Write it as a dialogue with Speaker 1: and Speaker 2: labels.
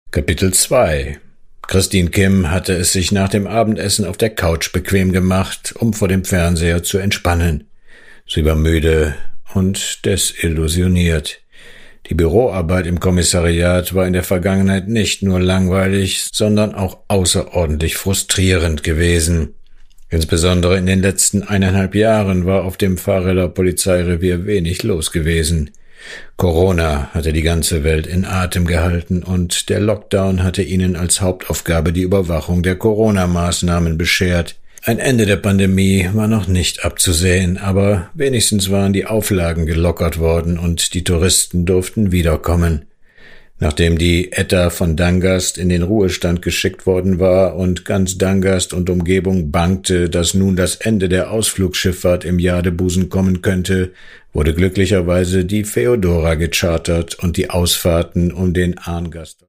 Speaker 1: Kapitel 2. Christine Kim hatte es sich nach dem Abendessen auf der Couch bequem gemacht, um vor dem Fernseher zu entspannen. Sie war müde und desillusioniert. Die Büroarbeit im Kommissariat war in der Vergangenheit nicht nur langweilig, sondern auch außerordentlich frustrierend gewesen. Insbesondere in den letzten 1,5 Jahren war auf dem Vareller Polizeirevier wenig los gewesen. Corona hatte die ganze Welt in Atem gehalten und der Lockdown hatte ihnen als Hauptaufgabe die Überwachung der Corona-Maßnahmen beschert. Ein Ende der Pandemie war noch nicht abzusehen, aber wenigstens waren die Auflagen gelockert worden und die Touristen durften wiederkommen. Nachdem die Etta von Dangast in den Ruhestand geschickt worden war und ganz Dangast und Umgebung bangte, dass nun das Ende der Ausflugsschifffahrt im Jadebusen kommen könnte, wurde glücklicherweise die Feodora gechartert und die Ausfahrten um den Arngast